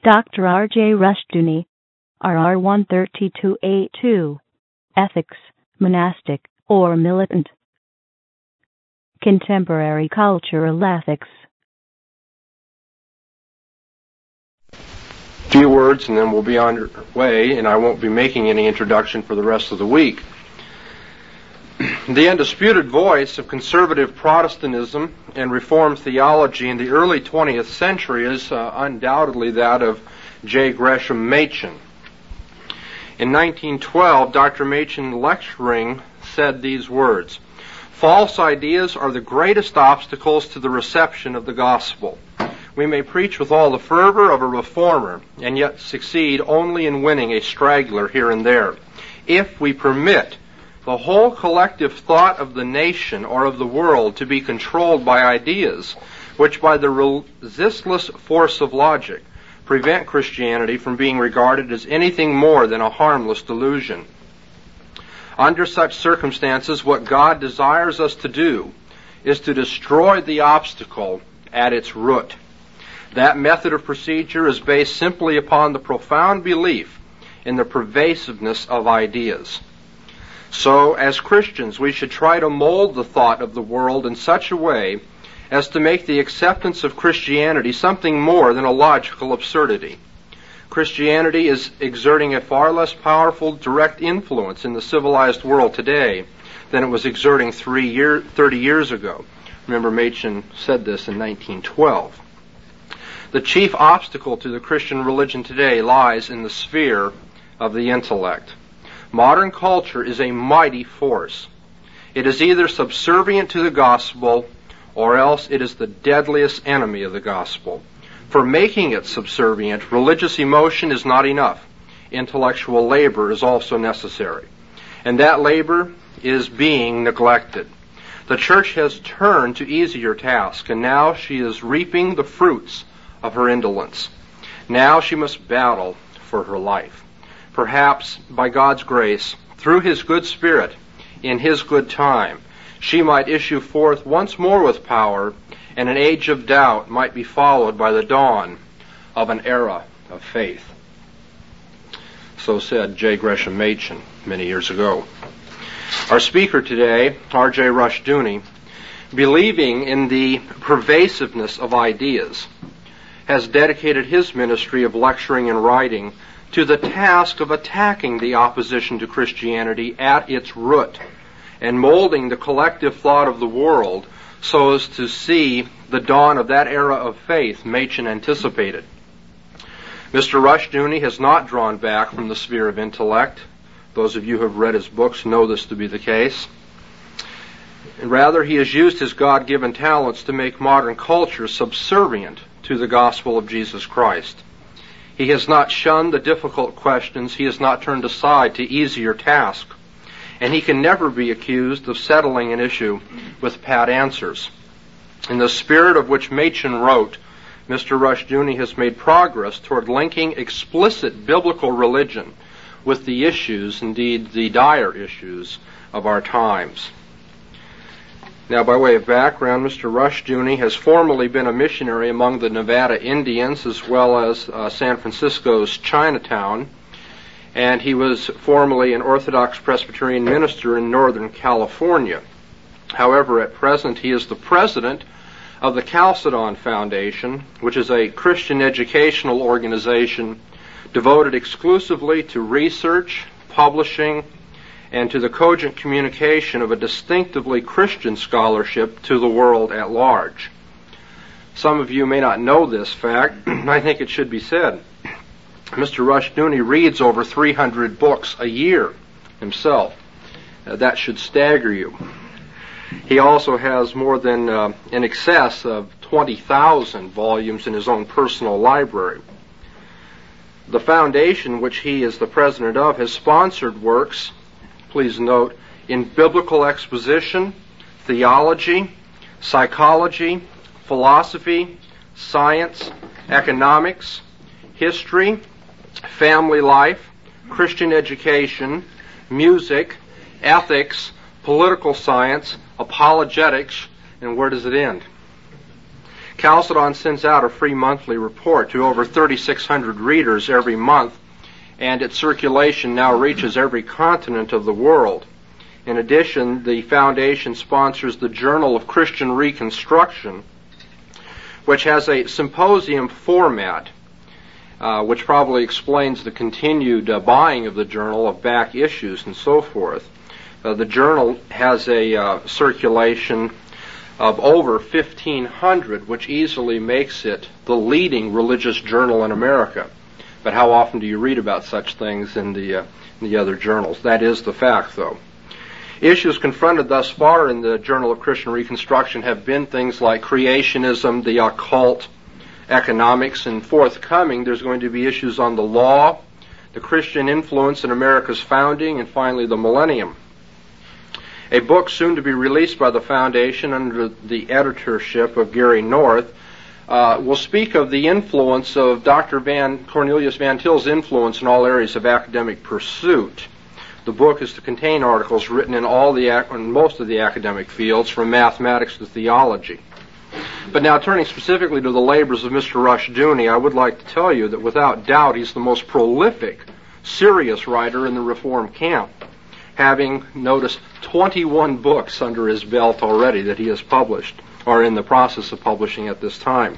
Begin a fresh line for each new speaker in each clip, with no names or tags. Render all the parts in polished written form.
Dr. R.J. Rushdoony, RR 132A2, Ethics, Monastic, or Militant. Contemporary Cultural Ethics.
Few words and then we'll be on our way, and I won't be making any introduction for the rest of the week. The undisputed voice of conservative Protestantism and Reformed theology in the early 20th century is undoubtedly that of J. Gresham Machen. In 1912, Dr. Machen, lecturing, said these words: "False ideas are the greatest obstacles to the reception of the gospel. We may preach with all the fervor of a reformer and yet succeed only in winning a straggler here and there. If we permit the whole collective thought of the nation or of the world to be controlled by ideas which by the resistless force of logic prevent Christianity from being regarded as anything more than a harmless delusion. Under such circumstances, what God desires us to do is to destroy the obstacle at its root. That method of procedure is based simply upon the profound belief in the pervasiveness of ideas. So, as Christians, we should try to mold the thought of the world in such a way as to make the acceptance of Christianity something more than a logical absurdity. Christianity is exerting a far less powerful direct influence in the civilized world today than it was exerting 30 years ago. Remember, Machen said this in 1912. The chief obstacle to the Christian religion today lies in the sphere of the intellect. Modern culture is a mighty force. It is either subservient to the gospel or else it is the deadliest enemy of the gospel. For making it subservient, religious emotion is not enough. Intellectual labor is also necessary. And that labor is being neglected. The church has turned to easier tasks, and now she is reaping the fruits of her indolence. Now she must battle for her life. Perhaps, by God's grace, through His good Spirit, in His good time, she might issue forth once more with power, and an age of doubt might be followed by the dawn of an era of faith." So said J. Gresham Machen many years ago. Our speaker today, R.J. Rushdoony, believing in the pervasiveness of ideas, has dedicated his ministry of lecturing and writing to the task of attacking the opposition to Christianity at its root and molding the collective thought of the world so as to see the dawn of that era of faith Machen anticipated. Mr. Rushdoony has not drawn back from the sphere of intellect. Those of you who have read his books know this to be the case. And rather, he has used his God-given talents to make modern culture subservient to the gospel of Jesus Christ. He has not shunned the difficult questions. He has not turned aside to easier tasks. And he can never be accused of settling an issue with pat answers. In the spirit of which Machen wrote, Mr. Rushdoony has made progress toward linking explicit biblical religion with the issues, indeed the dire issues, of our times. Now, by way of background, Mr. Rushdoony has formerly been a missionary among the Nevada Indians as well as San Francisco's Chinatown, and he was formerly an Orthodox Presbyterian minister in Northern California. However, at present he is the president of the Chalcedon Foundation, which is a Christian educational organization devoted exclusively to research, publishing, and to the cogent communication of a distinctively Christian scholarship to the world at large. Some of you may not know this fact. I think it should be said. Mr. Rushdoony reads over 300 books a year himself. That should stagger you. He also has more than in excess of 20,000 volumes in his own personal library. The foundation, which he is the president of, has sponsored works, please note, in biblical exposition, theology, psychology, philosophy, science, economics, history, family life, Christian education, music, ethics, political science, apologetics, and where does it end? Chalcedon sends out a free monthly report to over 3,600 readers every month, and its circulation now reaches every continent of the world. In addition, the foundation sponsors the Journal of Christian Reconstruction, which has a symposium format, which probably explains the continued buying of the journal of back issues and so forth. The journal has a circulation of over 1,500, which easily makes it the leading religious journal in America. But how often do you read about such things in the other journals? That is the fact, though. Issues confronted thus far in the Journal of Christian Reconstruction have been things like creationism, the occult, economics, and forthcoming there's going to be issues on the law, the Christian influence in America's founding, and finally the millennium. A book soon to be released by the foundation under the editorship of Gary North will speak of the influence of Dr. Cornelius Van Til's influence in all areas of academic pursuit. The book is to contain articles written in most of the academic fields, from mathematics to theology. But now, turning specifically to the labors of Mr. Rushdoony, I would like to tell you that without doubt he's the most prolific, serious writer in the Reform camp, having, notice, 21 books under his belt already that he has published, or in the process of publishing at this time.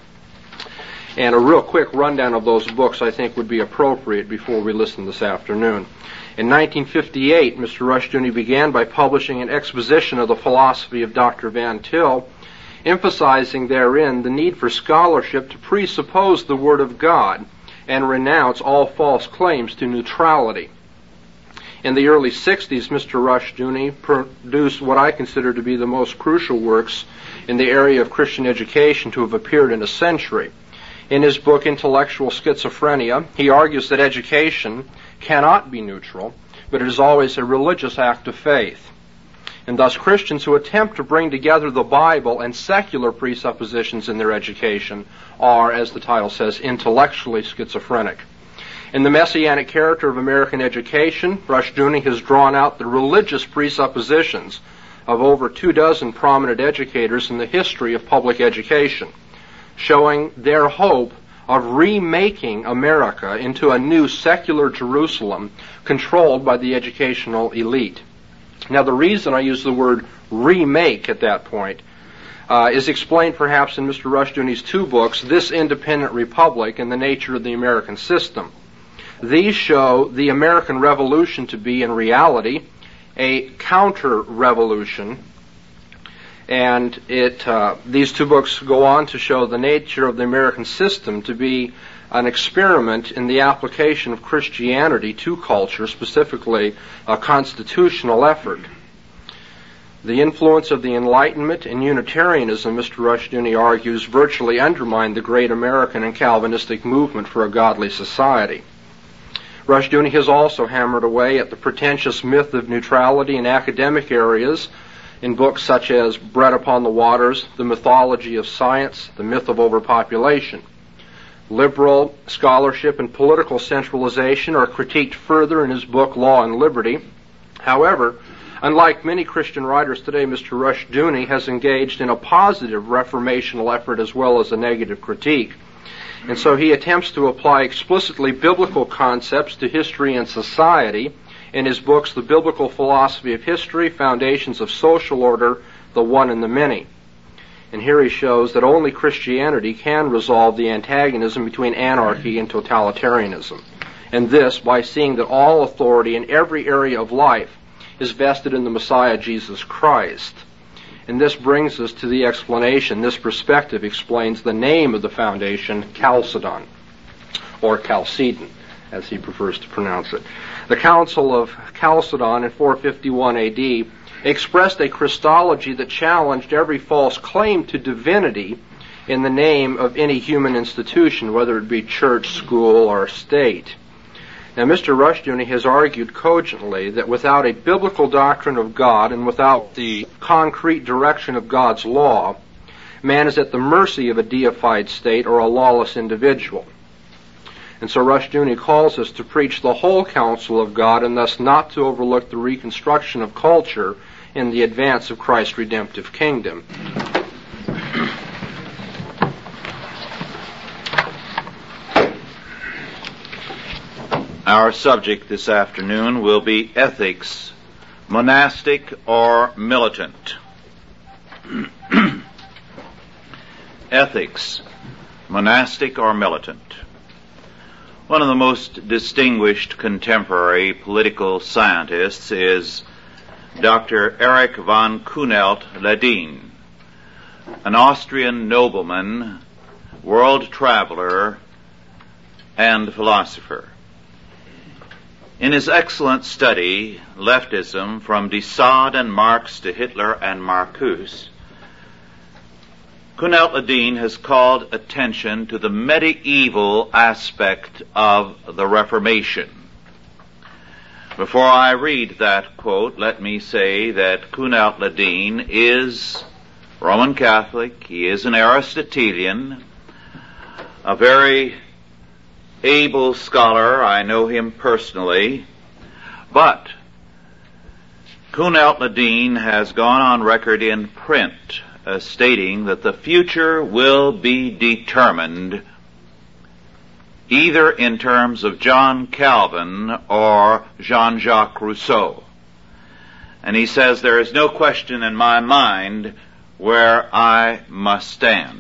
And a real quick rundown of those books I think would be appropriate before we listen this afternoon. In 1958, Mr. Rushdoony began by publishing an exposition of the philosophy of Dr. Van Til, emphasizing therein the need for scholarship to presuppose the Word of God and renounce all false claims to neutrality. In the early 60s, Mr. Rushdoony produced what I consider to be the most crucial works in the area of Christian education to have appeared in a century. In his book, Intellectual Schizophrenia, he argues that education cannot be neutral, but it is always a religious act of faith. And thus Christians who attempt to bring together the Bible and secular presuppositions in their education are, as the title says, intellectually schizophrenic. In the messianic character of American education, Rushdoony has drawn out the religious presuppositions of over 24 prominent educators in the history of public education, showing their hope of remaking America into a new secular Jerusalem controlled by the educational elite. Now, the reason I use the word remake at that point is explained perhaps in Mr. Rushdoony's two books, This Independent Republic and The Nature of the American System. These show the American Revolution to be, in reality, a counter-revolution. And these two books go on to show the nature of the American system to be an experiment in the application of Christianity to culture, specifically a constitutional effort. The influence of the Enlightenment and Unitarianism, Mr. Rushdoony argues, virtually undermined the great American and Calvinistic movement for a godly society. Rushdoony has also hammered away at the pretentious myth of neutrality in academic areas in books such as Bread Upon the Waters, The Mythology of Science, The Myth of Overpopulation. Liberal scholarship and political centralization are critiqued further in his book Law and Liberty. However, unlike many Christian writers today, Mr. Rushdoony has engaged in a positive reformational effort as well as a negative critique. And so he attempts to apply explicitly biblical concepts to history and society in his books, The Biblical Philosophy of History, Foundations of Social Order, The One and the Many. And here he shows that only Christianity can resolve the antagonism between anarchy and totalitarianism. And this by seeing that all authority in every area of life is vested in the Messiah Jesus Christ. And this brings us to the explanation. This perspective explains the name of the foundation, Chalcedon, or Chalcedon, as he prefers to pronounce it. The Council of Chalcedon in 451 AD expressed a Christology that challenged every false claim to divinity in the name of any human institution, whether it be church, school, or state. Now, Mr. Rushdoony has argued cogently that without a biblical doctrine of God and without the concrete direction of God's law, man is at the mercy of a deified state or a lawless individual. And so Rushdoony calls us to preach the whole counsel of God and thus not to overlook the reconstruction of culture in the advance of Christ's redemptive kingdom.
Our subject this afternoon will be ethics, monastic or militant. Ethics, monastic or militant. One of the most distinguished contemporary political scientists is Dr. Erich von Kuhnelt-Leddihn, an Austrian nobleman, world traveler, and philosopher. In his excellent study, Leftism, from de Sade and Marx to Hitler and Marcuse, Kuhnelt-Leddihn has called attention to the medieval aspect of the Reformation. Before I read that quote, let me say that Kuhnelt-Leddihn is Roman Catholic. He is an Aristotelian, a very able scholar. I know him personally. But Kuhnelt-Leddihn has gone on record in print stating that the future will be determined either in terms of John Calvin or Jean-Jacques Rousseau. And he says there is no question in my mind where I must stand.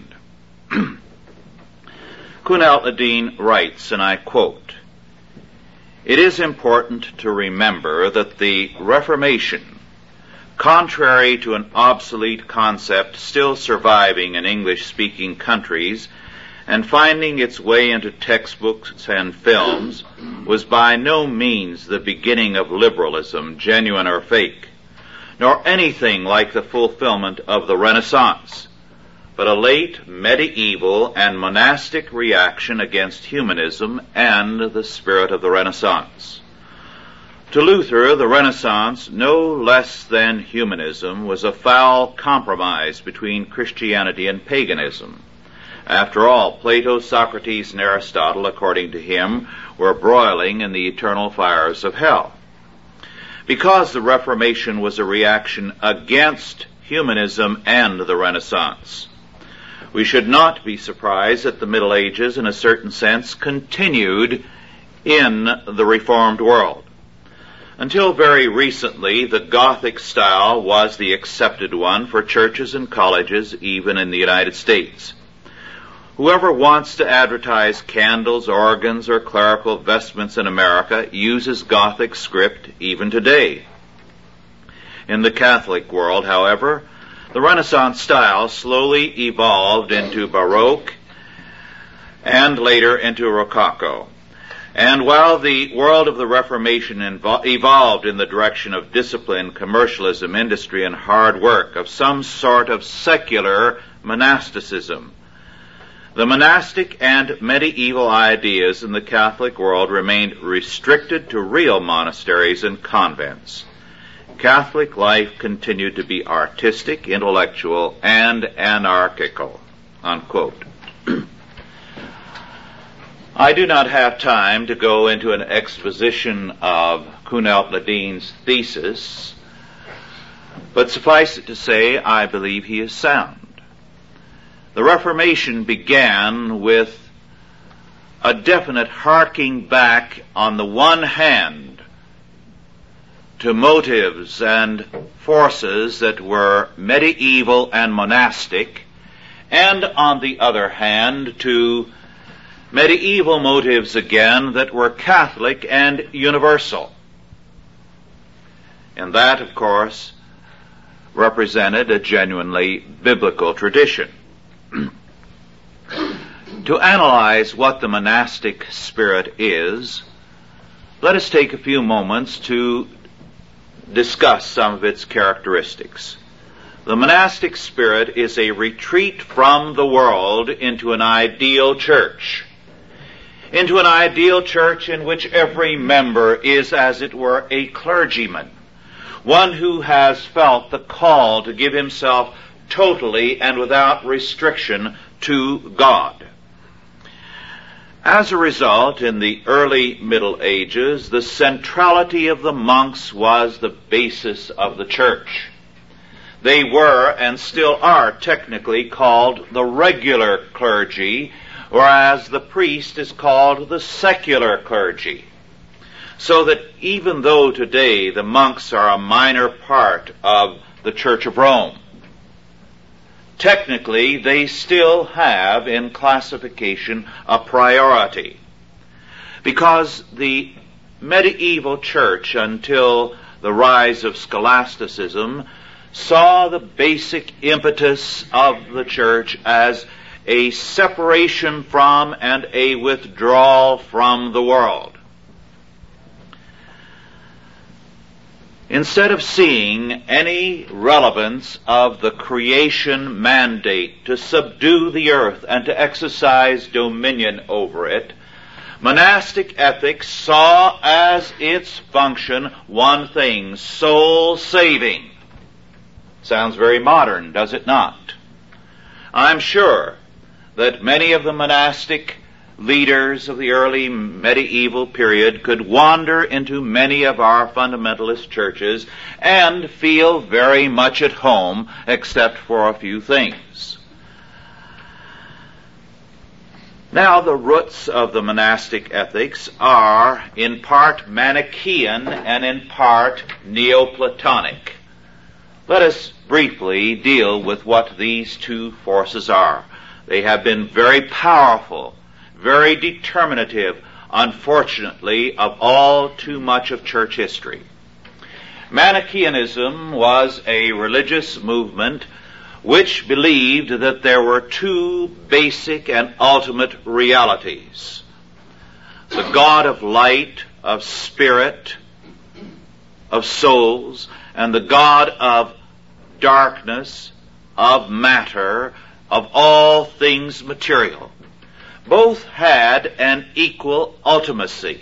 Kuhnelt-Leddihn writes, and I quote, "It is important to remember that the Reformation, contrary to an obsolete concept still surviving in English-speaking countries and finding its way into textbooks and films, was by no means the beginning of liberalism, genuine or fake, nor anything like the fulfillment of the Renaissance, but a late medieval and monastic reaction against humanism and the spirit of the Renaissance. To Luther, the Renaissance, no less than humanism, was a foul compromise between Christianity and paganism. After all, Plato, Socrates, and Aristotle, according to him, were broiling in the eternal fires of hell. Because the Reformation was a reaction against humanism and the Renaissance, we should not be surprised that the Middle Ages, in a certain sense, continued in the Reformed world. Until very recently, the Gothic style was the accepted one for churches and colleges, even in the United States. Whoever wants to advertise candles, organs, or clerical vestments in America uses Gothic script even today. In the Catholic world, however, the Renaissance style slowly evolved into Baroque and later into Rococo. And while the world of the Reformation evolved in the direction of discipline, commercialism, industry, and hard work, of some sort of secular monasticism, the monastic and medieval ideas in the Catholic world remained restricted to real monasteries and convents. Catholic life continued to be artistic, intellectual, and anarchical." Unquote. I do not have time to go into an exposition of Kuhnelt-Leddihn's thesis, but suffice it to say, I believe he is sound. The Reformation began with a definite harking back, on the one hand, to motives and forces that were medieval and monastic, and on the other hand, to medieval motives again that were Catholic and universal. And that, of course, represented a genuinely biblical tradition. To analyze what the monastic spirit is, let us take a few moments to discuss some of its characteristics. The monastic spirit is a retreat from the world into an ideal church. Into an ideal church in which every member is, as it were, a clergyman, one who has felt the call to give himself totally and without restriction to God. As a result, in the early Middle Ages, the centrality of the monks was the basis of the church. They were, and still are, technically called the regular clergy, whereas the priest is called the secular clergy. So that even though today the monks are a minor part of the Church of Rome, technically they still have in classification a priority. Because the medieval church, until the rise of scholasticism, saw the basic impetus of the church as a separation from and a withdrawal from the world. Instead of seeing any relevance of the creation mandate to subdue the earth and to exercise dominion over it, monastic ethics saw as its function one thing: soul saving. Sounds very modern, does it not? I'm sure that many of the monastic leaders of the early medieval period could wander into many of our fundamentalist churches and feel very much at home, except for a few things. Now, the roots of the monastic ethics are in part Manichaean and in part Neoplatonic. Let us briefly deal with what these two forces are. They have been very powerful, very determinative, unfortunately, of all too much of church history. Manichaeanism was a religious movement which believed that there were two basic and ultimate realities: the God of light, of spirit, of souls, and the God of darkness, of matter, of all things material. Both had an equal ultimacy.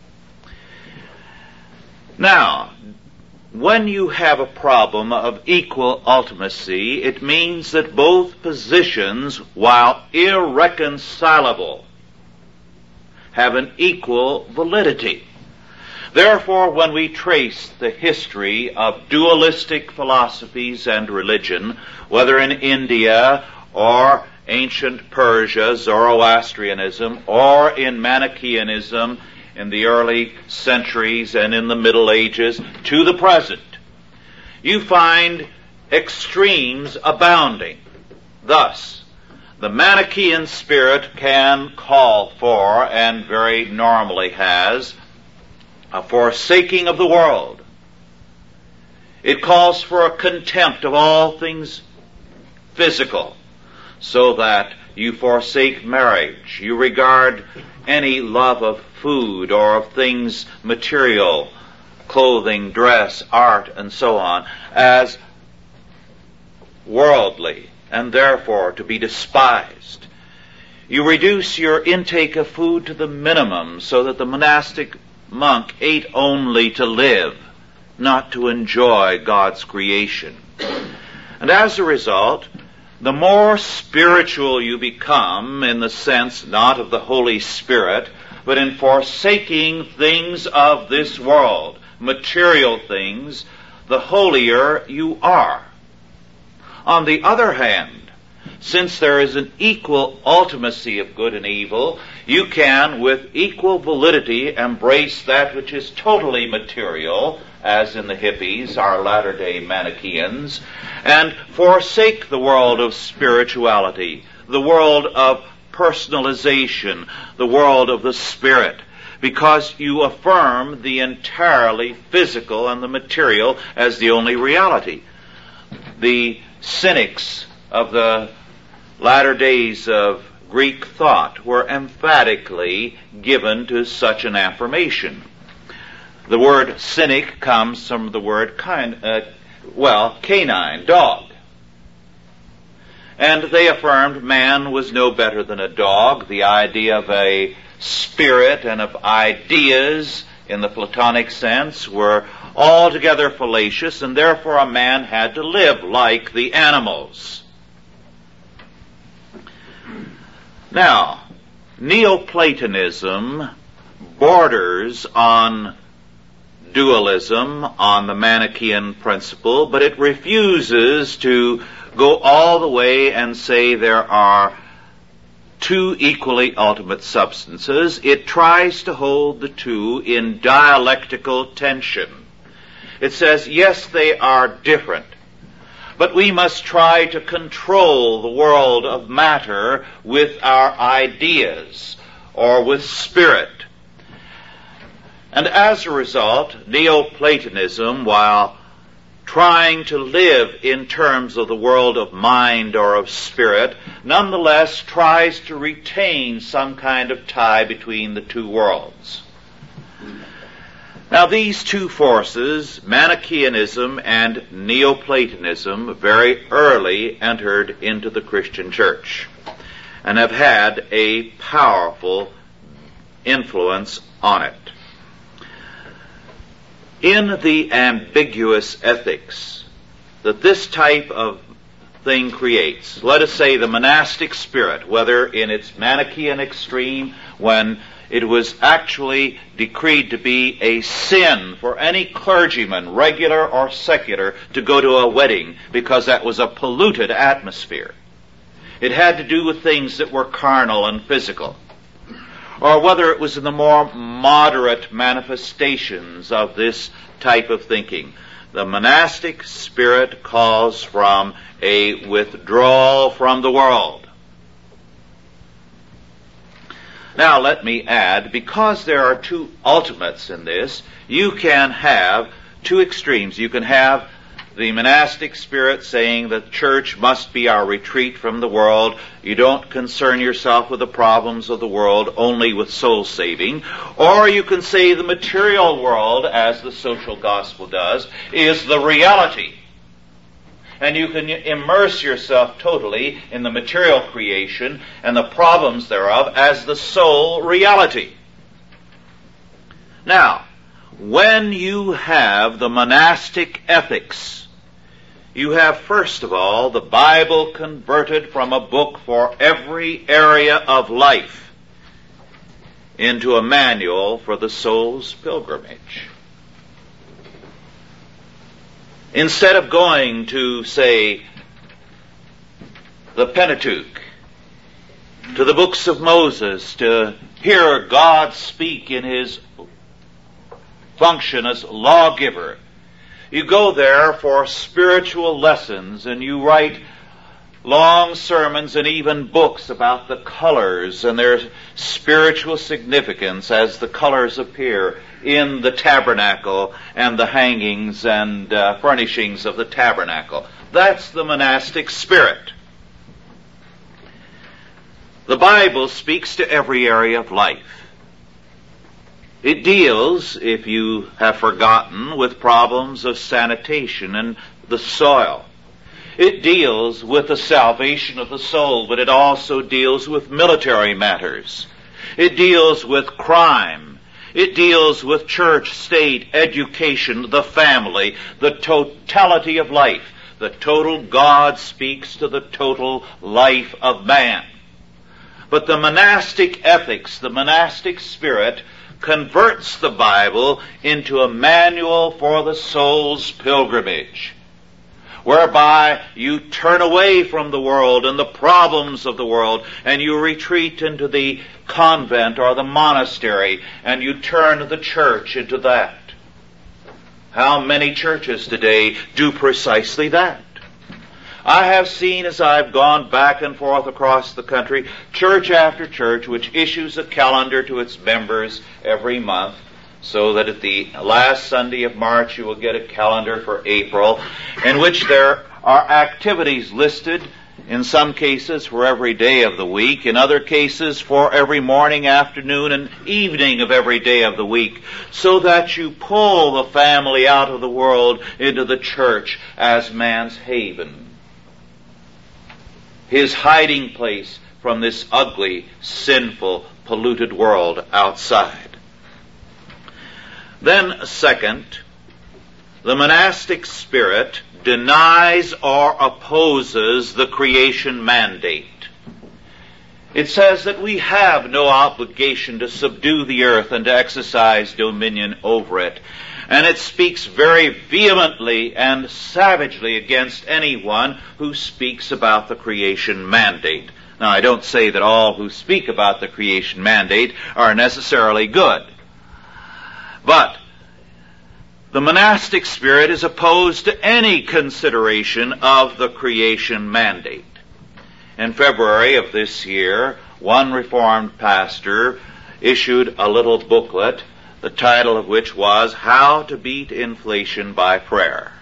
Now, when you have a problem of equal ultimacy, it means that both positions, while irreconcilable, have an equal validity. Therefore, when we trace the history of dualistic philosophies and religion, whether in India or ancient Persia, Zoroastrianism, or in Manichaeanism in the early centuries and in the Middle Ages to the present, you find extremes abounding. Thus, the Manichaean spirit can call for, and very normally has, a forsaking of the world. It calls for a contempt of all things physical, so that you forsake marriage. You regard any love of food or of things material, clothing, dress, art, and so on, as worldly and therefore to be despised. You reduce your intake of food to the minimum so that the monastic monk ate only to live, not to enjoy God's creation. And as a result, the more spiritual you become, in the sense not of the Holy Spirit, but in forsaking things of this world, material things, the holier you are. On the other hand, since there is an equal ultimacy of good and evil, you can, with equal validity, embrace that which is totally material, as in the hippies, our latter-day Manichaeans, and forsake the world of spirituality, the world of personalization, the world of the spirit, because you affirm the entirely physical and the material as the only reality. The cynics of the latter days of Greek thought were emphatically given to such an affirmation. The word cynic comes from the word canine, dog. And they affirmed man was no better than a dog. The idea of a spirit and of ideas in the Platonic sense were altogether fallacious, and therefore a man had to live like the animals. Now, Neoplatonism borders on dualism, on the Manichaean principle, but it refuses to go all the way and say there are two equally ultimate substances, it tries to hold the two in dialectical tension. It says, yes, they are different, but we must try to control the world of matter with our ideas or with spirit. And as a result, Neoplatonism, while trying to live in terms of the world of mind or of spirit, nonetheless tries to retain some kind of tie between the two worlds. Now, these two forces, Manichaeanism and Neoplatonism, very early entered into the Christian church and have had a powerful influence on it. In the ambiguous ethics that this type of thing creates, let us say the monastic spirit, whether in its Manichaean extreme, when it was actually decreed to be a sin for any clergyman, regular or secular, to go to a wedding because that was a polluted atmosphere. It had to do with things that were carnal and physical. Or whether it was in the more moderate manifestations of this type of thinking. The monastic spirit calls from a withdrawal from the world. Now let me add, because there are two ultimates in this, you can have two extremes. You can have the monastic spirit saying the church must be our retreat from the world. You don't concern yourself with the problems of the world, only with soul saving. Or you can say the material world, as the social gospel does, is the reality. And you can immerse yourself totally in the material creation and the problems thereof as the sole reality. Now, when you have the monastic ethics, you have, first of all, the Bible converted from a book for every area of life into a manual for the soul's pilgrimage. Instead of going to, say, the Pentateuch, to the books of Moses, to hear God speak in his function as lawgiver, you go there for spiritual lessons, and you write long sermons and even books about the colors and their spiritual significance as the colors appear in the tabernacle and the hangings and furnishings of the tabernacle. That's the monastic spirit. The Bible speaks to every area of life. It deals, if you have forgotten, with problems of sanitation and the soil. It deals with the salvation of the soul, but it also deals with military matters. It deals with crime. It deals with church, state, education, the family, the totality of life. The total God speaks to the total life of man. But the monastic ethics, the monastic spirit, converts the Bible into a manual for the soul's pilgrimage, whereby you turn away from the world and the problems of the world, and you retreat into the convent or the monastery, and you turn the church into that. How many churches today do precisely that? I have seen, as I've gone back and forth across the country, church after church which issues a calendar to its members every month, so that at the last Sunday of March you will get a calendar for April, in which there are activities listed, in some cases for every day of the week, in other cases for every morning, afternoon, and evening of every day of the week, so that you pull the family out of the world into the church as man's haven, his hiding place from this ugly, sinful, polluted world outside. Then, second, the monastic spirit denies or opposes the creation mandate. It says that we have no obligation to subdue the earth and to exercise dominion over it. And it speaks very vehemently and savagely against anyone who speaks about the creation mandate. Now, I don't say that all who speak about the creation mandate are necessarily good, but the monastic spirit is opposed to any consideration of the creation mandate. In February of this year, one Reformed pastor issued a little booklet, the title of which was How to Beat Inflation by Prayer.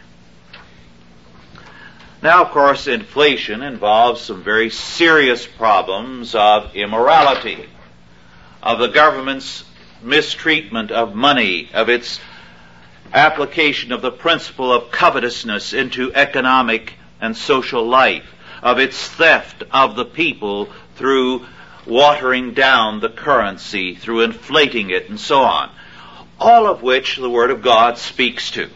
Now, of course, inflation involves some very serious problems of immorality, of the government's mistreatment of money, of its application of the principle of covetousness into economic and social life, of its theft of the people through watering down the currency, through inflating it, and so on. All of which the Word of God speaks to.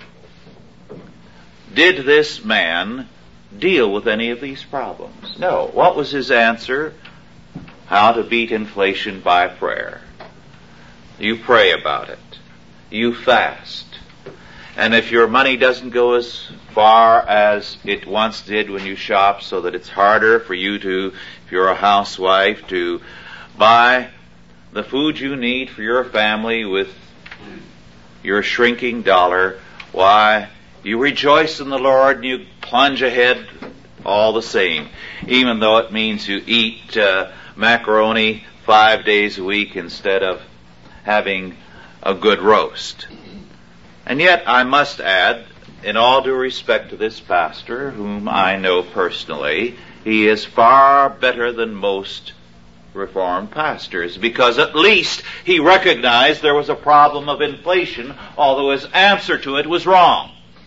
Did this man deal with any of these problems? No. What was his answer? How to beat inflation by prayer. You pray about it. You fast. And if your money doesn't go as far as it once did when you shop, so that it's harder for you to, if you're a housewife, to buy the food you need for your family with your shrinking dollar, why, you rejoice in the Lord and you plunge ahead all the same, even though it means you eat macaroni 5 days a week instead of having a good roast. And yet, I must add, in all due respect to this pastor, whom I know personally, he is far better than most Reformed pastors, because at least he recognized there was a problem of inflation, although his answer to it was wrong.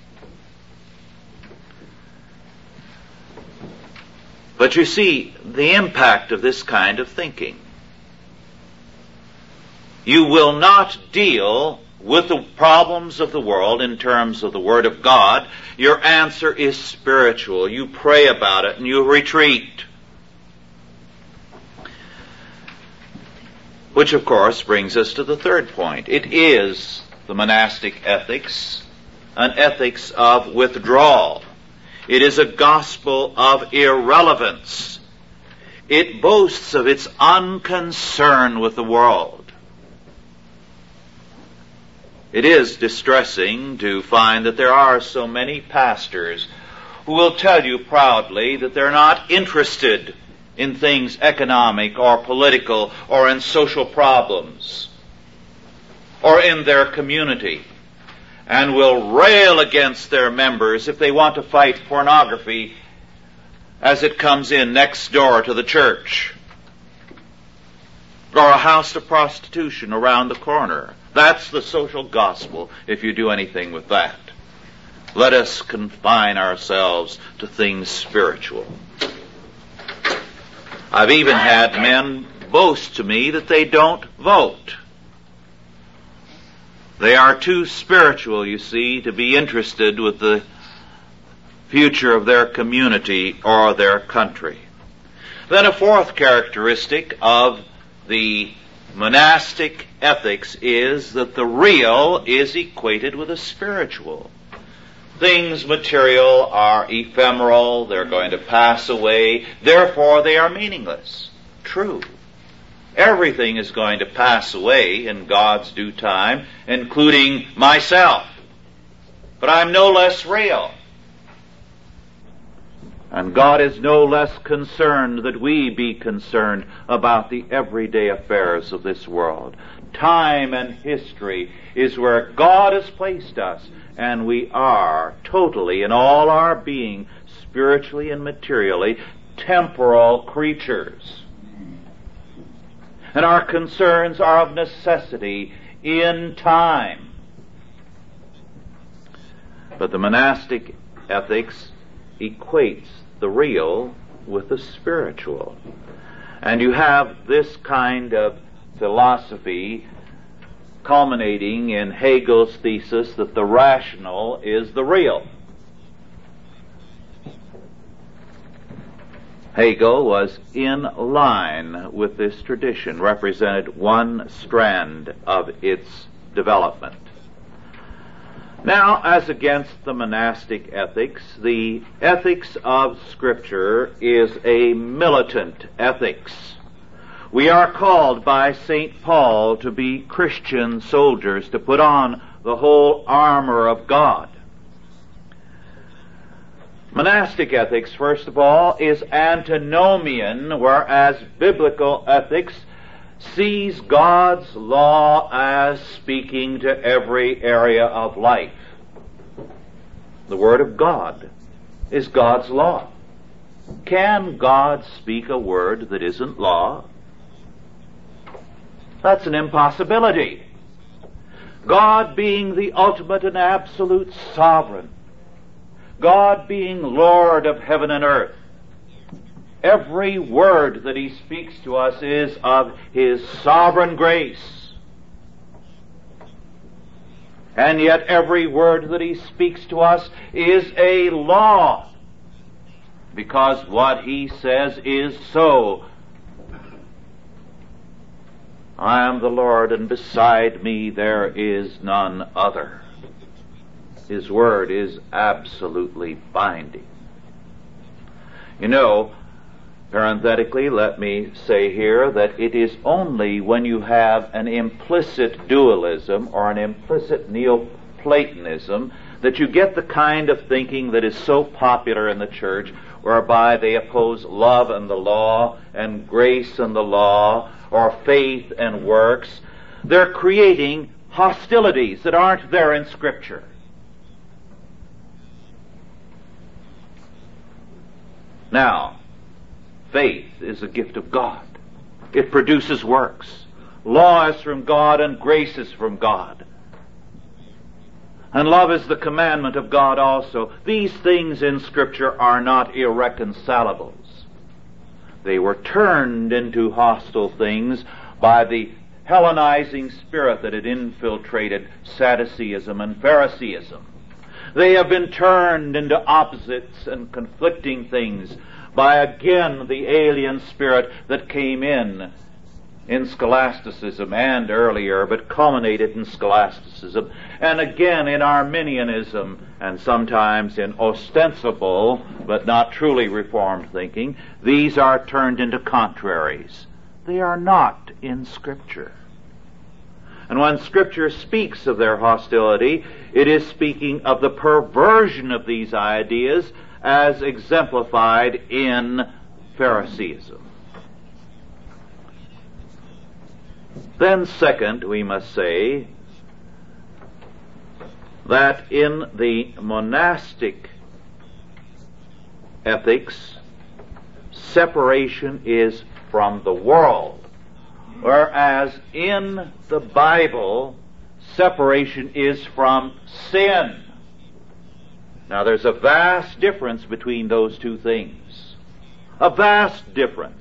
But you see, the impact of this kind of thinking. You will not deal with the problems of the world in terms of the Word of God. Your answer is spiritual. You pray about it and you retreat. Which, of course, brings us to the third point. It is the monastic ethics, an ethics of withdrawal. It is a gospel of irrelevance. It boasts of its unconcern with the world. It is distressing to find that there are so many pastors who will tell you proudly that they're not interested in things economic or political or in social problems or in their community, and will rail against their members if they want to fight pornography as it comes in next door to the church, or a house of prostitution around the corner. That's the social gospel, if you do anything with that. Let us confine ourselves to things spiritual. I've even had men boast to me that they don't vote. They are too spiritual, you see, to be interested with the future of their community or their country. Then a fourth characteristic of the monastic ethics is that the real is equated with the spiritual. Things material are ephemeral, they're going to pass away, therefore they are meaningless. True. Everything is going to pass away in God's due time, including myself. But I'm no less real. And God is no less concerned that we be concerned about the everyday affairs of this world. Time and history is where God has placed us, and we are totally, in all our being, spiritually and materially, temporal creatures. And our concerns are of necessity in time. But the monastic ethics equates the real with the spiritual. And you have this kind of philosophy culminating in Hegel's thesis that the rational is the real. Hegel was in line with this tradition, represented one strand of its development. Now, as against the monastic ethics, the ethics of Scripture is a militant ethics. We are called by St. Paul to be Christian soldiers, to put on the whole armor of God. Monastic ethics, first of all, is antinomian, whereas biblical ethics sees God's law as speaking to every area of life. The Word of God is God's law. Can God speak a word that isn't law? That's an impossibility. God being the ultimate and absolute sovereign, God being Lord of heaven and earth, every word that He speaks to us is of His sovereign grace. And yet every word that He speaks to us is a law, because what He says is so. I am the Lord, and beside me there is none other. His word is absolutely binding. You know, parenthetically, let me say here that it is only when you have an implicit dualism or an implicit Neoplatonism that you get the kind of thinking that is so popular in the church, whereby they oppose love and the law, and grace and the law, or faith and works. They're creating hostilities that aren't there in Scripture. Now, faith is a gift of God. It produces works. Law is from God and grace is from God. And love is the commandment of God also. These things in Scripture are not irreconcilables. They were turned into hostile things by the Hellenizing spirit that had infiltrated Sadduceeism and Phariseeism. They have been turned into opposites and conflicting things by, again, the alien spirit that came in scholasticism and earlier, but culminated in scholasticism, and again in Arminianism, and sometimes in ostensible but not truly Reformed thinking. These are turned into contraries. They are not in Scripture. And when Scripture speaks of their hostility, it is speaking of the perversion of these ideas as exemplified in Phariseeism. Then second, we must say that in the monastic ethics, separation is from the world, whereas in the Bible, separation is from sin. Now there's a vast difference between those two things. A vast difference.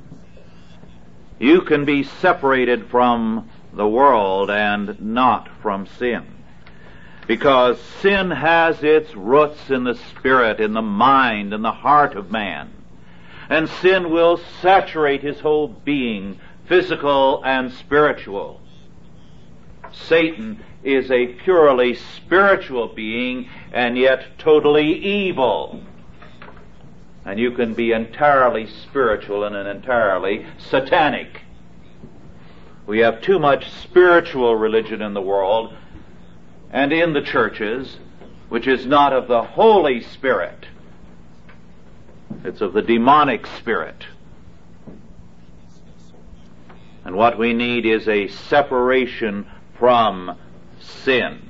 You can be separated from the world and not from sin, because sin has its roots in the spirit, in the mind, in the heart of man. And sin will saturate his whole being, physical and spiritual. Satan is a purely spiritual being, and yet totally evil. And you can be entirely spiritual and entirely satanic. We have too much spiritual religion in the world and in the churches, which is not of the Holy Spirit. It's of the demonic spirit. And what we need is a separation from sin.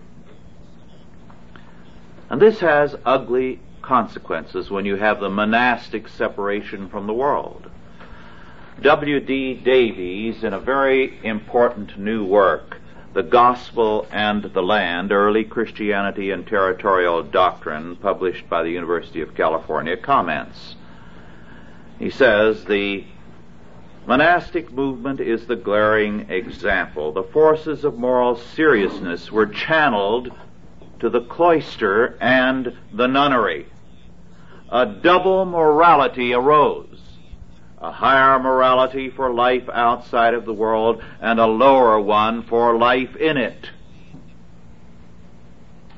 And this has ugly consequences when you have the monastic separation from the world. W.D. Davies, in a very important new work, The Gospel and the Land, Early Christianity and Territorial Doctrine, published by the University of California, comments. He says, the monastic movement is the glaring example. The forces of moral seriousness were channeled to the cloister and the nunnery. A double morality arose, a higher morality for life outside of the world and a lower one for life in it.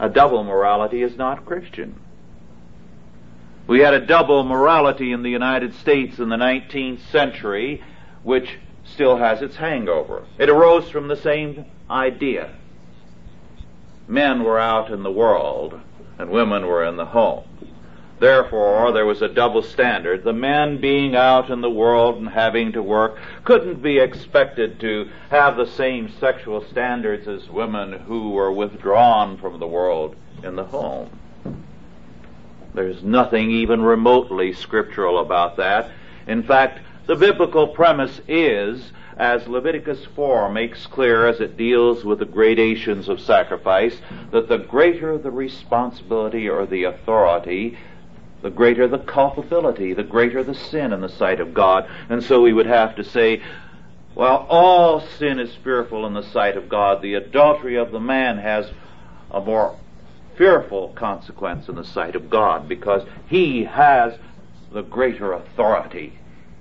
A double morality is not Christian. We had a double morality in the United States in the 19th century, which still has its hangover. It arose from the same idea. Men were out in the world, and women were in the home. Therefore, there was a double standard. The men being out in the world and having to work couldn't be expected to have the same sexual standards as women who were withdrawn from the world in the home. There's nothing even remotely scriptural about that. In fact, the biblical premise is, as Leviticus 4 makes clear as it deals with the gradations of sacrifice, that the greater the responsibility or the authority, the greater the culpability, the greater the sin in the sight of God. And so we would have to say, well, all sin is fearful in the sight of God. The adultery of the man has a more fearful consequence in the sight of God because he has the greater authority.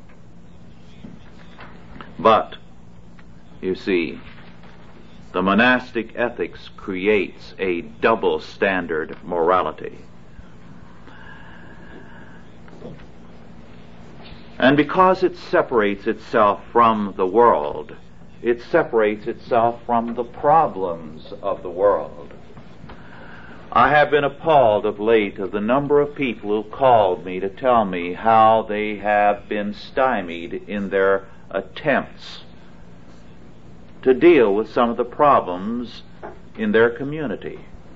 But, you see, the monastic ethics creates a double standard morality. And because it separates itself from the world, it separates itself from the problems of the world. I have been appalled of late of the number of people who called me to tell me how they have been stymied in their attempts to deal with some of the problems in their community.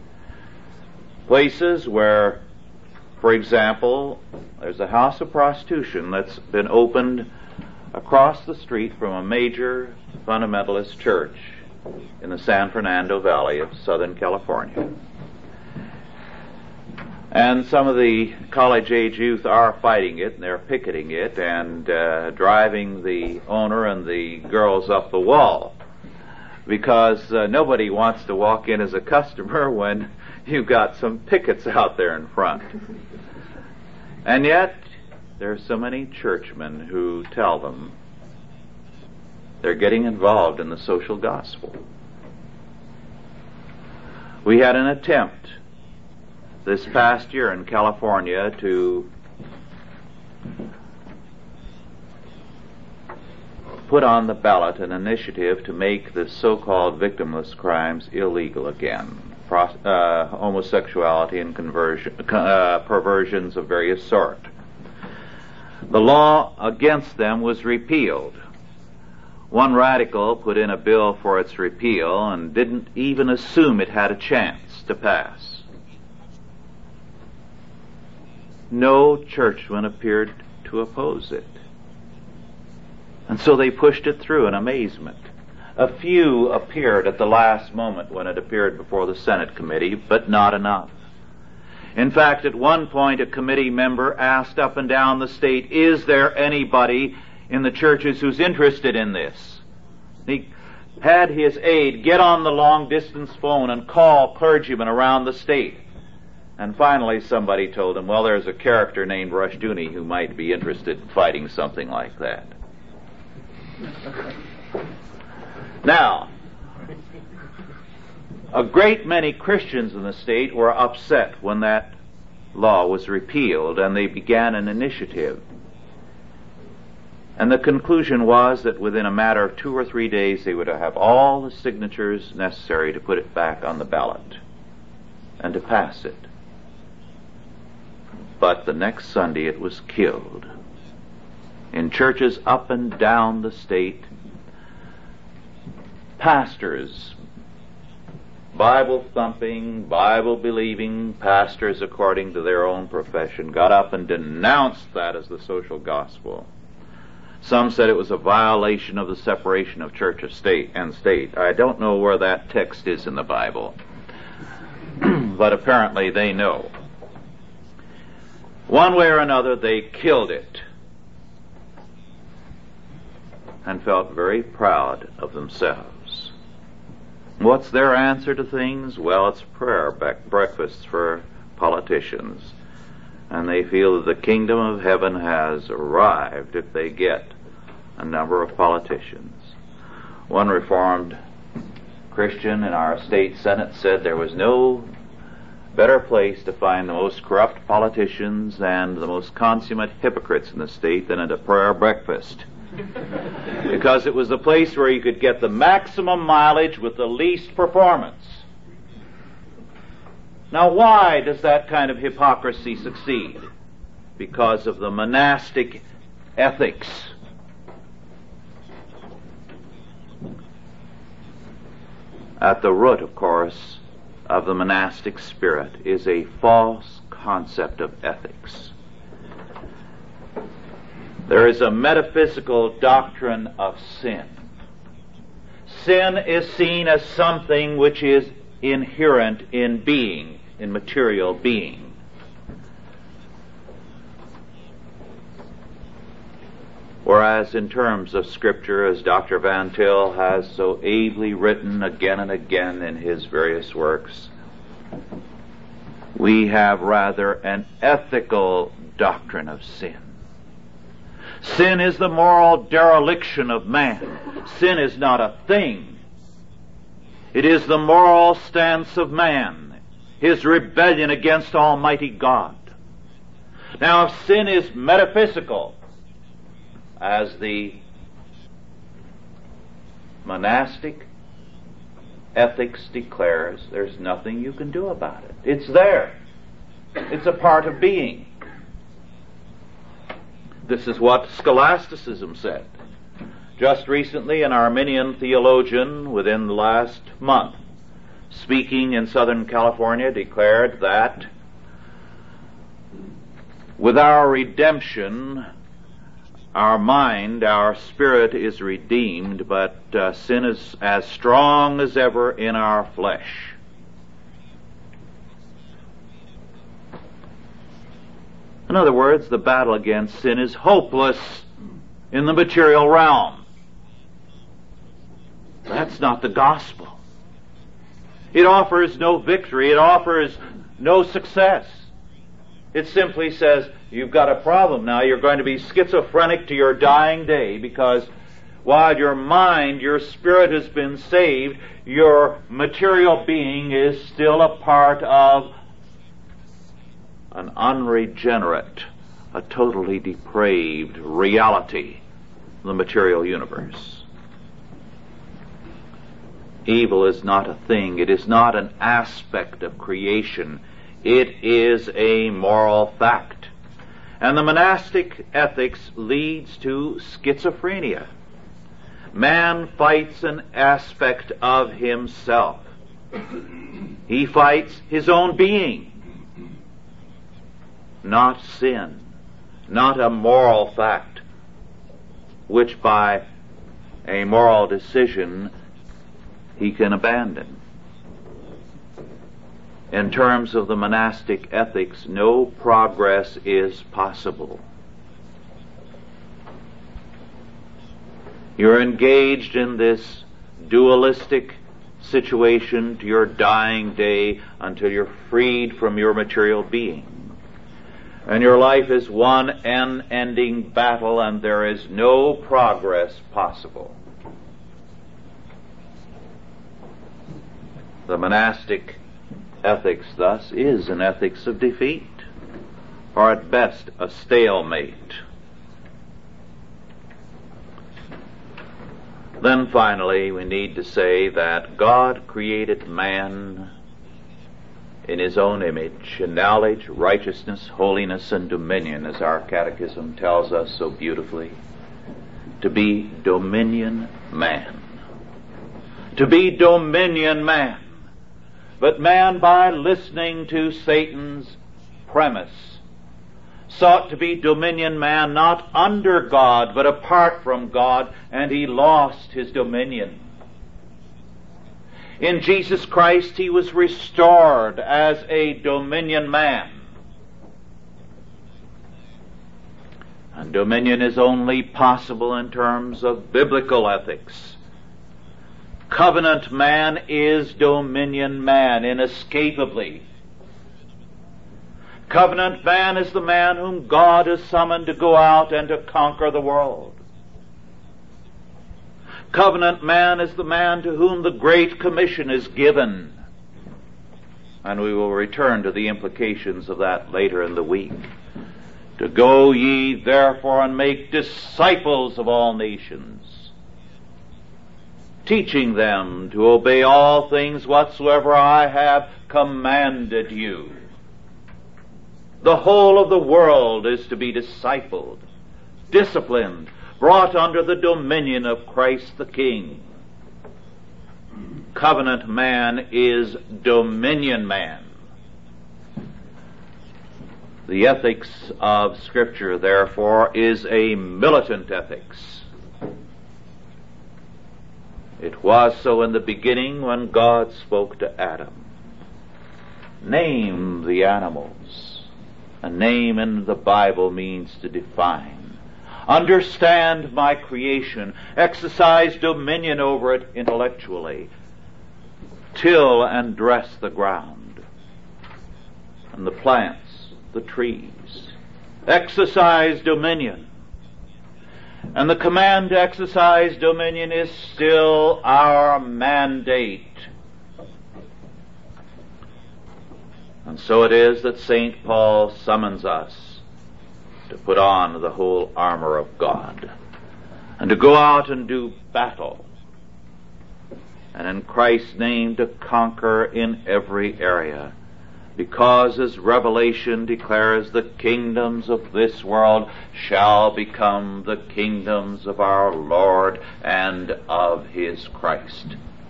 Places where, for example, there's a house of prostitution that's been opened across the street from a major fundamentalist church in the San Fernando Valley of Southern California. And some of the college-age youth are fighting it, and they're picketing it, and driving the owner and the girls up the wall. Because nobody wants to walk in as a customer when you've got some pickets out there in front. And yet, there are so many churchmen who tell them they're getting involved in the social gospel. We had an attempt this past year in California to put on the ballot an initiative to make the so-called victimless crimes illegal again. Homosexuality and perversions of various sort. The law against them was repealed. One radical put in a bill for its repeal and didn't even assume it had a chance to pass. No churchman appeared to oppose it. And so they pushed it through in amazement. A few appeared at the last moment when it appeared before the Senate committee, but not enough. In fact, at one point, a committee member asked up and down the state, is there anybody in the churches who's interested in this? He had his aide get on the long-distance phone and call clergymen around the state. And finally somebody told him, well, there's a character named Rushdoony who might be interested in fighting something like that. Now, a great many Christians in the state were upset when that law was repealed, and they began an initiative. And the conclusion was that within a matter of 2 or 3 days they would have all the signatures necessary to put it back on the ballot and to pass it. But the next Sunday it was killed. In churches up and down the state, pastors, Bible-thumping, Bible-believing pastors according to their own profession, got up and denounced that as the social gospel. Some said it was a violation of the separation of church and state. I don't know where that text is in the Bible, but apparently they know. One way or another, they killed it and felt very proud of themselves. What's their answer to things? Well, it's prayer breakfasts for politicians. And they feel that the kingdom of heaven has arrived if they get a number of politicians. One Reformed Christian in our state Senate said there was no better place to find the most corrupt politicians and the most consummate hypocrites in the state than at a prayer breakfast. Because it was the place where you could get the maximum mileage with the least performance. Now, why does that kind of hypocrisy succeed? Because of the monastic ethics. At the root, of course, of the monastic spirit is a false concept of ethics. There is a metaphysical doctrine of sin. Sin is seen as something which is inherent in being, in material being. Whereas in terms of Scripture, as Dr. Van Til has so ably written again and again in his various works, we have rather an ethical doctrine of sin. Sin is the moral dereliction of man. Sin is not a thing. It is the moral stance of man, his rebellion against Almighty God. Now, if sin is metaphysical, as the monastic ethics declares, there's nothing you can do about it. It's there. It's a part of being. This is what scholasticism said. Just recently, an Arminian theologian within the last month, speaking in Southern California, declared that with our redemption, our mind, our spirit is redeemed, but sin is as strong as ever in our flesh. In other words, the battle against sin is hopeless in the material realm. That's not the gospel. It offers no victory. It offers no success. It simply says, you've got a problem now. You're going to be schizophrenic to your dying day because while your mind, your spirit has been saved, your material being is still a part of an unregenerate, a totally depraved reality, the material universe. Evil is not a thing. It is not an aspect of creation. It is a moral fact. And the monastic ethics leads to schizophrenia. Man fights an aspect of himself. He fights his own being, not sin, not a moral fact, which by a moral decision he can abandon. In terms of the monastic ethics, no progress is possible. You're engaged in this dualistic situation to your dying day until you're freed from your material being. And your life is one unending battle, and there is no progress possible. The monastic ethics, thus, is an ethics of defeat, or at best a stalemate. Then finally, we need to say that God created man in his own image, in knowledge, righteousness, holiness, and dominion, as our catechism tells us so beautifully, to be dominion man. To be dominion man. But man, by listening to Satan's premise, sought to be dominion man not under God, but apart from God, and he lost his dominion. In Jesus Christ, he was restored as a dominion man. And dominion is only possible in terms of biblical ethics. Covenant man is dominion man, inescapably. Covenant man is the man whom God has summoned to go out and to conquer the world. Covenant man is the man to whom the Great Commission is given. and we will return to the implications of that later in the week. To go ye therefore and make disciples of all nations, teaching them to obey all things whatsoever I have commanded you. The whole of the world is to be discipled, disciplined, brought under the dominion of Christ the King. Covenant man is dominion man. The ethics of Scripture, therefore, is a militant ethics. It was so in the beginning when God spoke to Adam. Name the animals. A name in the Bible means to define. Understand my creation. Exercise dominion over it intellectually. Till and dress the ground. And the plants, the trees. Exercise dominion. And the command to exercise dominion is still our mandate. And so it is that St. Paul summons us to put on the whole armor of God and to go out and do battle, and in Christ's name to conquer in every area, because as Revelation declares, the kingdoms of this world shall become the kingdoms of our Lord and of His Christ.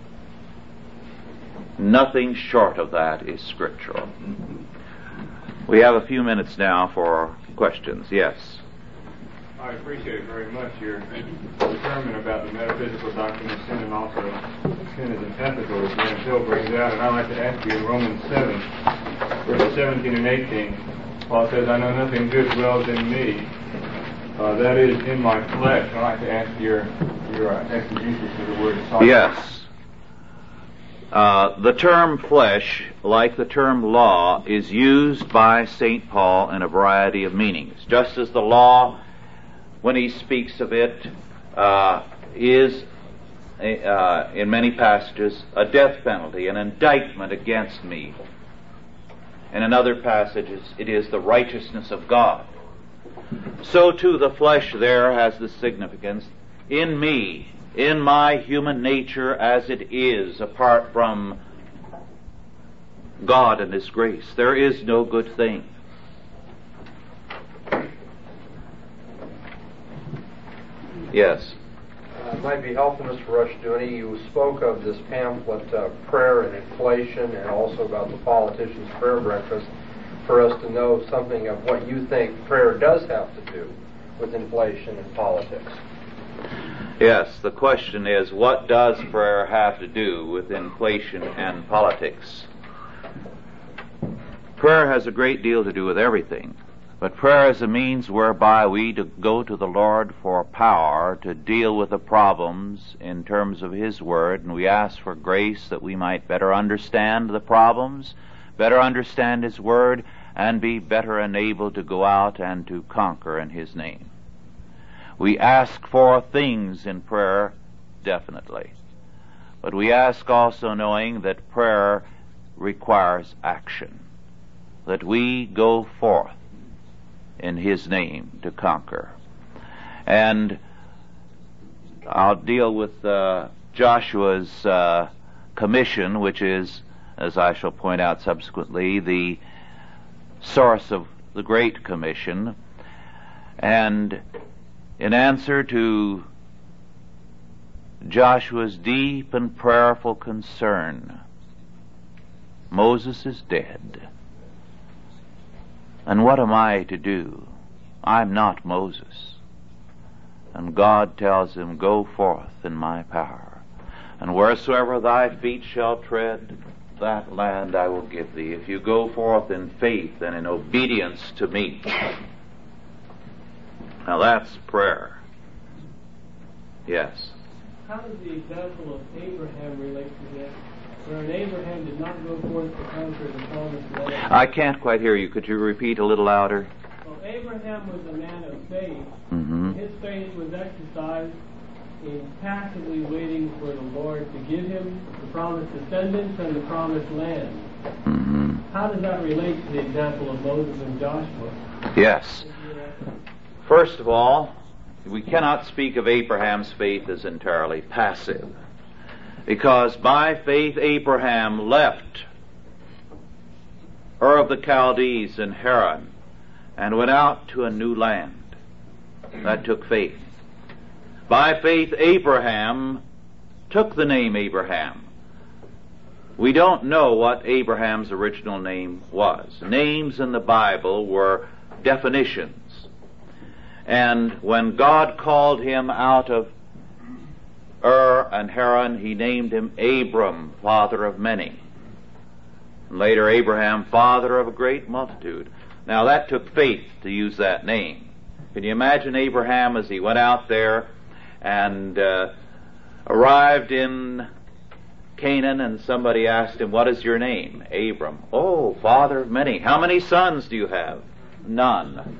Nothing short of that is scriptural. We have a few minutes now for questions. Yes?
I appreciate very much your determination about the metaphysical doctrine of sin, and also sin is unethical, as Van Til brings out. And I'd like to ask you in Romans 7, verses 17 and 18, Paul says, I know nothing good dwells in me, that is, in my flesh. I'd like to ask your exegesis of the word sovereign.
Yes. The term flesh, like the term law, is used by St. Paul in a variety of meanings. Just as the law, when he speaks of it, is, in many passages, a death penalty, an indictment against me. And in other passages, it is the righteousness of God. So too the flesh there has the significance in me, in my human nature as it is, apart from God and His grace. There is no good thing. Yes?
It might be helpful, Mr. Rushdoony. You spoke of this pamphlet, Prayer and Inflation, and also about the politician's prayer breakfast, for us to know something of what you think prayer does have to do with inflation and politics.
Yes, the question is, what does prayer have to do with inflation and politics? Prayer has a great deal to do with everything, but prayer is a means whereby we go to the Lord for power to deal with the problems in terms of His Word, and we ask for grace that we might better understand the problems, better understand His Word, and be better enabled to go out and to conquer in His name. We ask for things in prayer, definitely. But we ask also knowing that prayer requires action, that we go forth in His name to conquer. And I'll deal with Joshua's commission, which is, as I shall point out subsequently, the source of the Great Commission. And in answer to Joshua's deep and prayerful concern, Moses is dead. And what am I to do? I'm not Moses. And God tells him, go forth in my power, and wheresoever thy feet shall tread, that land I will give thee, if you go forth in faith and in obedience to me. Now that's prayer. Yes.
How does the example of Abraham relate to that? Where Abraham did not go forth to conquer the promised land.
I can't quite hear you. Could you repeat a little louder?
Well, Abraham was a man of faith.
Mm-hmm.
His faith was exercised in passively waiting for the Lord to give him the promised descendants and the promised land.
Mm-hmm.
how does that relate to the example of Moses and Joshua?
Yes. First of all, we cannot speak of Abraham's faith as entirely passive, because by faith Abraham left Ur of the Chaldees in Haran and went out to a new land. That took faith. By faith Abraham took the name Abraham. We don't know what Abraham's original name was. Names in the Bible were definitions. And when God called him out of Ur and Haran, he named him Abram, father of many. And later Abraham, father of a great multitude. Now that took faith to use that name. Can you imagine Abraham as he went out there and arrived in Canaan, and somebody asked him, "What is your name?" "Abram." "Oh, father of many. How many sons do you have?" "None."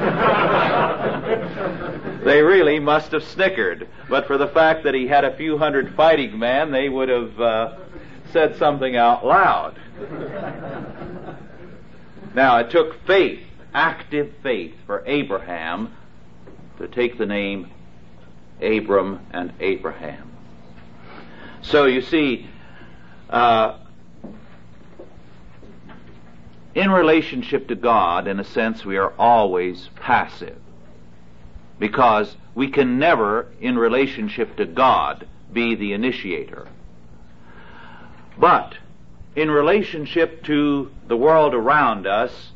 They really must have snickered, but for the fact that he had a few hundred fighting men, they would have said something out loud. Now, it took faith, active faith, for Abraham to take the name Abram and Abraham. So you see, in relationship to God, in a sense, we are always passive, because we can never, in relationship to God, be the initiator. But in relationship to the world around us,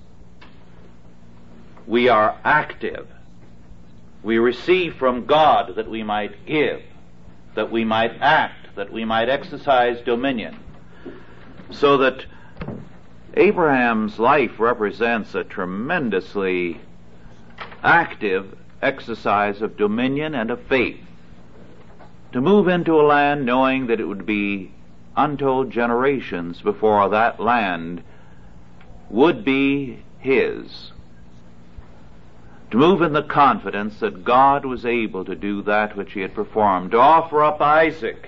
we are active. We receive from God that we might give, that we might act, that we might exercise dominion. So that Abraham's life represents a tremendously active exercise of dominion and of faith. To move into a land knowing that it would be untold generations before that land would be his. To move in the confidence that God was able to do that which he had performed. To offer up Isaac.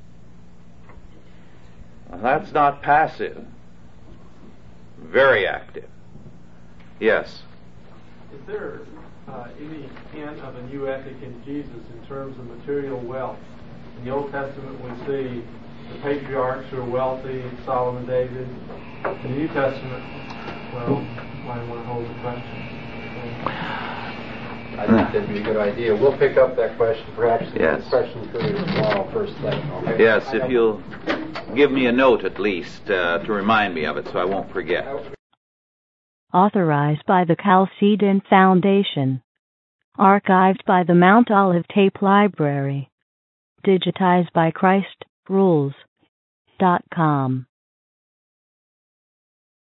Well, that's not passive. Very active. Yes?
Is there any hint of a new ethic in Jesus in terms of material wealth? In the Old Testament we see the patriarchs who are wealthy, Solomon, David. In the New Testament, well, might want to hold the question.
I think that'd be a good idea. We'll pick up that question, perhaps,
yes.
The question period tomorrow, first thing. Okay?
Yes, if you'll give me a note at least to remind me of it so I won't forget.
Authorized by the Chalcedon Foundation. Archived by the Mount Olive Tape Library. Digitized by ChristRules.com.